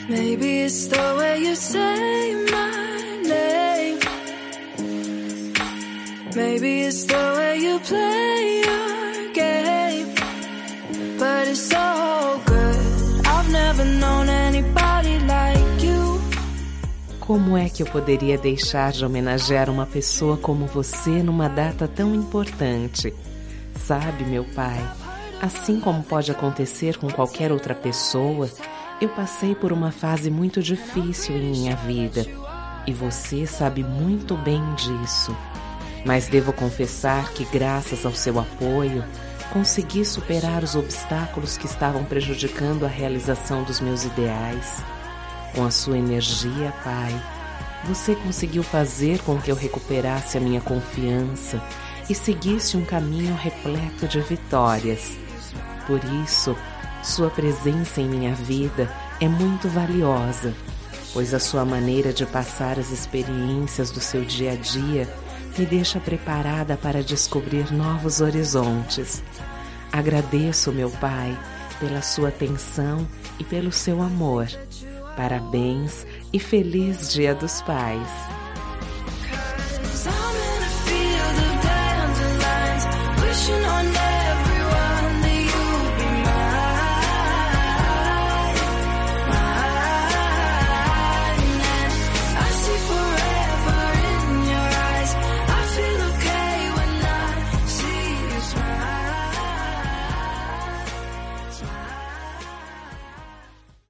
Maybe it's the way you say my name. Maybe it's the way you play your game. But it's so good. I've never known anybody like you. Como é que eu poderia deixar de homenagear uma pessoa como você numa data tão importante? Sabe, meu pai, assim como pode acontecer com qualquer outra pessoa, eu passei por uma fase muito difícil em minha vida e você sabe muito bem disso. Mas devo confessar que, graças ao seu apoio, consegui superar os obstáculos que estavam prejudicando a realização dos meus ideais. Com a sua energia, pai, você conseguiu fazer com que eu recuperasse a minha confiança e seguisse um caminho repleto de vitórias. Por isso, sua presença em minha vida é muito valiosa, pois a sua maneira de passar as experiências do seu dia a dia me deixa preparada para descobrir novos horizontes. Agradeço, meu pai, pela sua atenção e pelo seu amor. Parabéns e feliz Dia dos Pais!